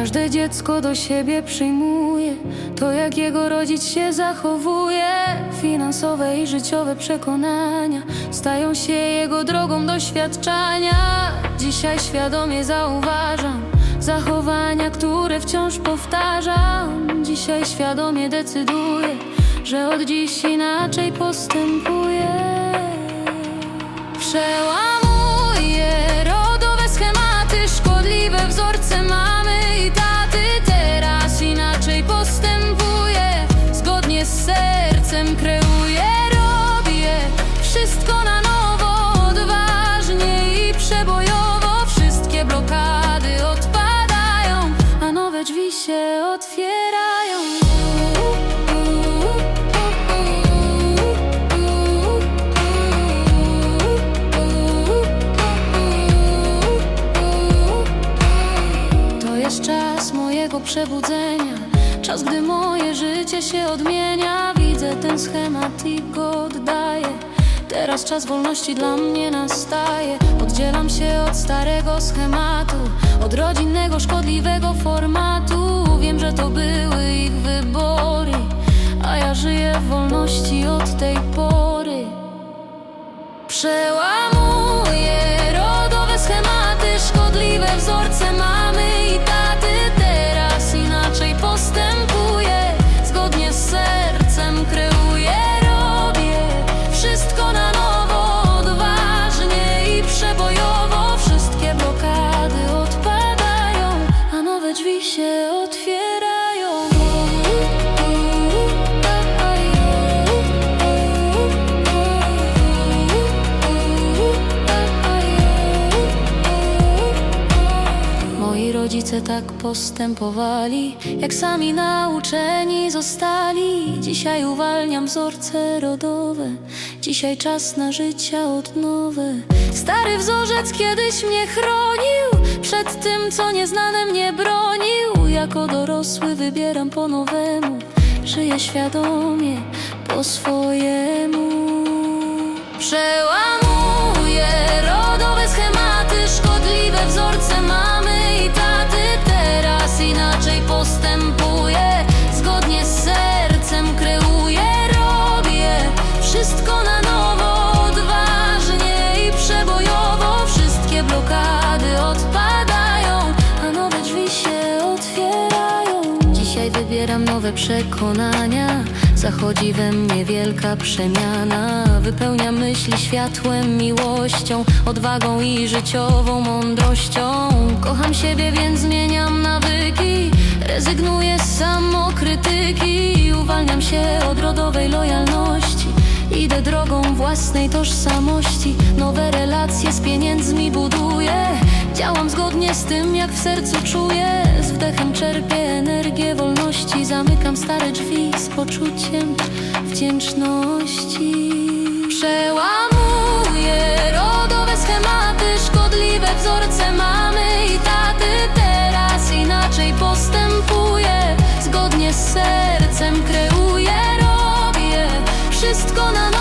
Każde dziecko do siebie przyjmuje to, jak jego rodzic się zachowuje. Finansowe i życiowe przekonania stają się jego drogą doświadczania. Dzisiaj świadomie zauważam zachowania, które wciąż powtarzam. Dzisiaj świadomie decyduję, że od dziś inaczej postępuję. Przełamuję rodowe schematy, szkodliwe wzorce mamy i taty. Teraz inaczej postępuję, zgodnie z sercem kreuję, robię wszystko na nowo, odważnie i przebojowo. Wszystkie blokady odpadają, a nowe drzwi się otwierają. Czas mojego przebudzenia, czas, gdy moje życie się odmienia. Widzę ten schemat i go oddaję. Teraz czas wolności dla mnie nastaje. Oddzielam się od starego schematu, od rodzinnego, szkodliwego formatu. Wiem, że to były ich wybory, a ja żyję w wolności od tej pory. Przełamuję rodowe schematy, szkodliwe wzorce mamy i taty. Teraz inaczej postępuję, zgodnie z sercem kreuję, robię wszystko na nowo, odważnie i przebojowo. Wszystkie blokady odpadają, a nowe drzwi się otwierają. Rodzice tak postępowali, jak sami nauczeni zostali. Dzisiaj uwalniam wzorce rodowe, dzisiaj czas na życia odnowe. Stary wzorzec kiedyś mnie chronił przed tym, co nieznane mnie bronił. Jako dorosły wybieram po nowemu, żyję świadomie po swojemu. Przełamuję rodowe schematy, szkodliwe wzorce mamy i taty. Teraz inaczej postępuję, zgodnie z sercem kreuję, robię wszystko na nowo, odważnie i przebojowo. Wszystkie blokady odpadają, a nowe drzwi się otwierają. Dzisiaj wybieram nowe przekonania, zachodzi we mnie wielka przemiana. Wypełniam myśli światłem, miłością, odwagą i życiową mądrością. Kocham siebie, więc zmieniam nawyki, rezygnuję z samokrytyki. Uwalniam się od rodowej lojalności, idę drogą własnej tożsamości. Nowe relacje z pieniędzmi buduję, działam zgodnie z tym, jak w sercu czuję. Z wdechem czerpię energię wolności, zamykam stare drzwi z poczuciem wdzięczności. Przełamuję rodowe schematy, szkodliwe wzorce mamy i taty. Teraz inaczej postępuję, zgodnie z sercem kreuję, robię wszystko na